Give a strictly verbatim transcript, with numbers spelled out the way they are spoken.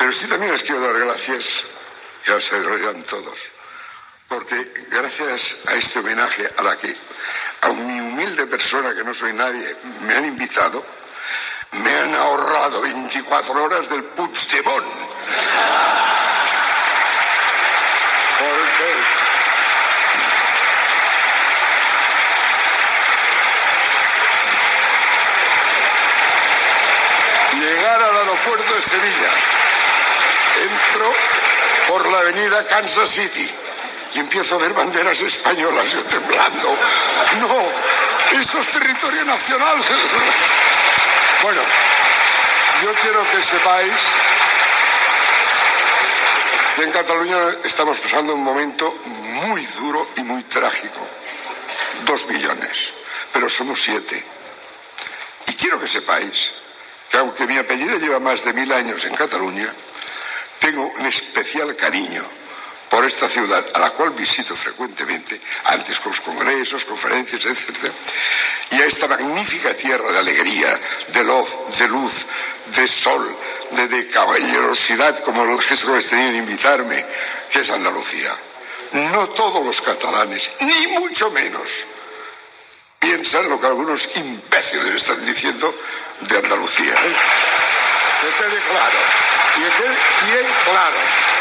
Pero sí también les quiero dar gracias, ya se reirán todos, porque gracias a este homenaje a la que, a mi humilde persona que no soy nadie, me han invitado, me han ahorrado veinticuatro horas del Puigdemont. Porque llegar al aeropuerto de Sevilla, entro por la avenida Kansas City y empiezo a ver banderas españolas, yo temblando. No, esto es territorio nacional. Bueno, yo quiero que sepáis que en Cataluña estamos pasando un momento muy duro y muy trágico. Dos millones, pero somos siete. Y quiero que sepáis que aunque mi apellido lleva más de mil años en Cataluña, tengo un especial cariño por esta ciudad, a la cual visito frecuentemente, antes con los congresos, conferencias, etcétera, y a esta magnífica tierra de alegría, de luz, de luz, de sol, de, de caballerosidad, como el gesto que les tenían invitarme, que es Andalucía. No todos los catalanes, ni mucho menos, piensan lo que algunos imbéciles están diciendo de Andalucía. Que quede claro, que quede bien claro.